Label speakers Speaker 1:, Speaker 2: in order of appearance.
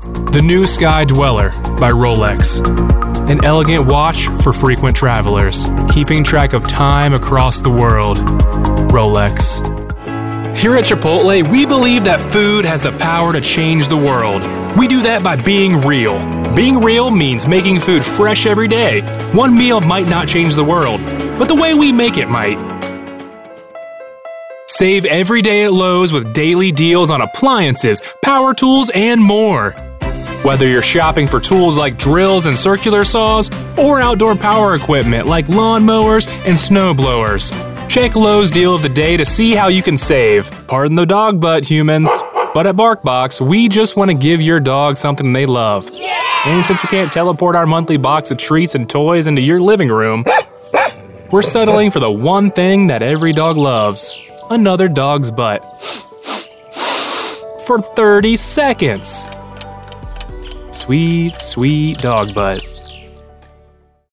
Speaker 1: The New Sky Dweller by Rolex. An elegant watch for frequent travelers, keeping track of time across the world. Rolex. Here at Chipotle, we believe that food has the power to change the world. We do that by being real. Being real means making food fresh every day. One meal might not change the world, but the way we make it might. Save every day at Lowe's with daily deals on appliances, power tools, and more. Whether you're shopping for tools like drills and circular saws, or outdoor power equipment like lawnmowers and snow blowers, check Lowe's Deal of the Day to see how you can save. Pardon the dog butt, humans. But at BarkBox, we just want to give your dog something they love. Yeah! And since we can't teleport our monthly box of treats and toys into your living room, we're settling for the one thing that every dog loves. Another dog's butt. For 30 seconds. Sweet, sweet dog butt.